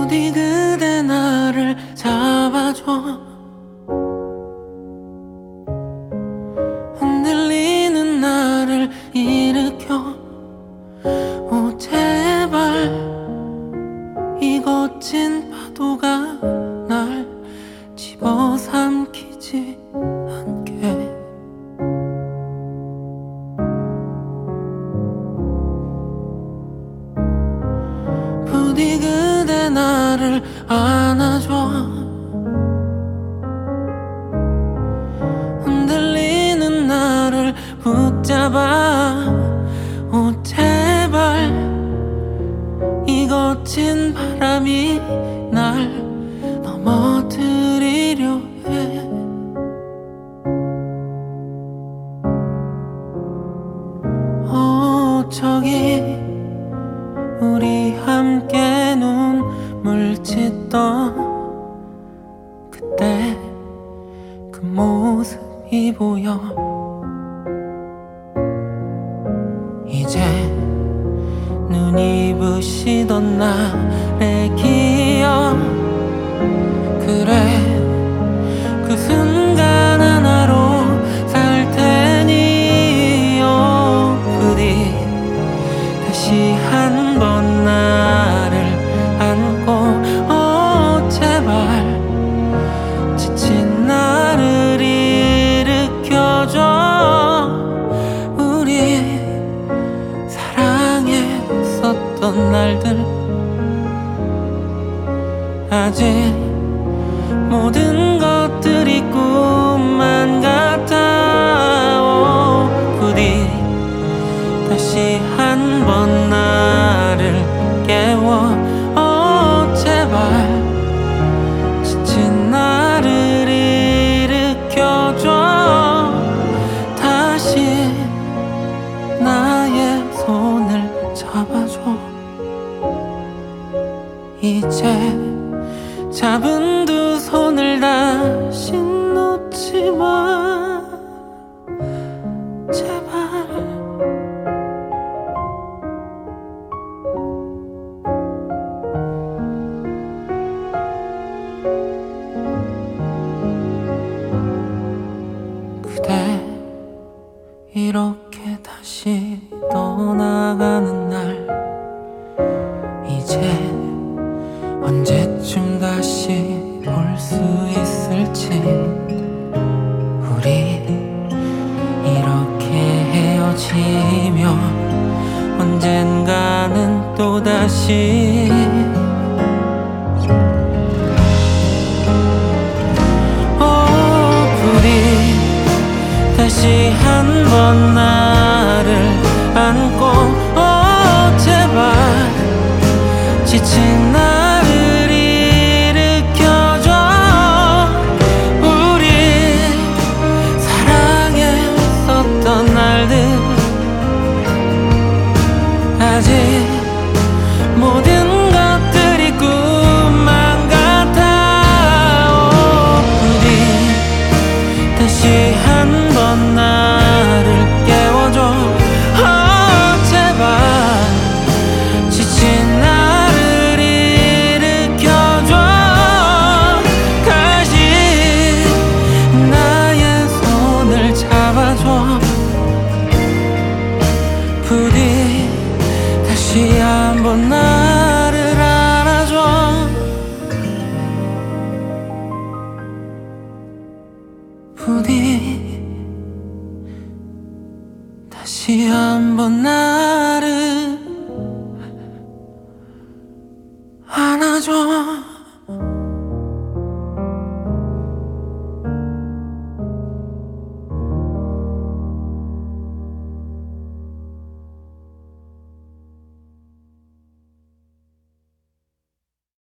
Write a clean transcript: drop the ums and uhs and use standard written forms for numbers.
부디 그대 나를 잡아줘. 흔들리는 나를 일으켜. 오 제발 이 거친 파도가 날 집어삼키지 않게. 부디 그대 나를 안아줘. 흔들리는 나를 붙잡아. 오 제발 이 거친 바람이 날 넘어뜨리려 해. 오 저기 우리 함께 눈물 짓던 그때 그 모습이 보여. 이제 눈이 부시던 날의 기억. 그래 그 순간 하나로 살 테니. 부디 다시 한 번 나를 안고. 제발 지친 나를 일으켜줘. 우리 사랑했었던 날들 아직 모든 것들이 꿈만 같아. 부디 다시 한 번 나를 깨워. 제발 지친 나를 일으켜줘. 다시 나의 손을 잡아줘. 이제 잡은 두 손을 다시 놓지 마. 제발. 그대 이렇게 다시 떠나가는 날 이제 언제쯤 다시 볼 수 있을지. 우리 이렇게 헤어지며 언젠가는 또다시 부디 다시 한 번 나를 안고. 제발 지친 나를 일으켜줘. 우리 사랑했었던 날들 아직 모든 것들이 꿈만 같아. 부디 다시 한 번 나를 깨워줘. 제발 지친 나를 일으켜줘. 다시 나의 손을 잡아줘. 부디 다시 한번 나를 안아줘. 부디 다시 한번 나를